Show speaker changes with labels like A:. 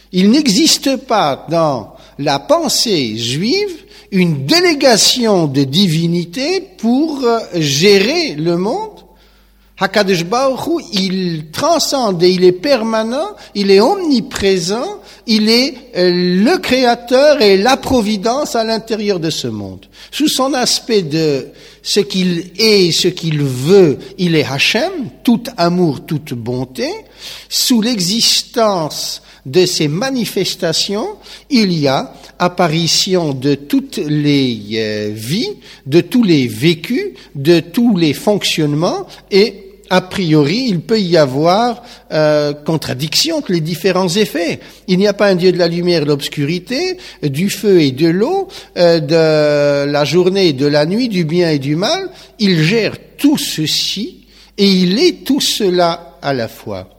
A: Il n'existe pas dans la pensée juive une délégation de divinité pour gérer le monde. Hakadosh Baruch Hu, il transcende et il est permanent, il est omniprésent, il est le créateur et la providence à l'intérieur de ce monde. Sous son aspect de ce qu'il est, ce qu'il veut, il est Hachem, tout amour, toute bonté. Sous l'existence de ces manifestations, il y a apparition de toutes les vies, de tous les vécus, de tous les fonctionnements, et a priori, il peut y avoir contradiction entre les différents effets. Il n'y a pas un Dieu de la lumière et de l'obscurité, du feu et de l'eau, de la journée et de la nuit, du bien et du mal. Il gère tout ceci et il est tout cela à la fois.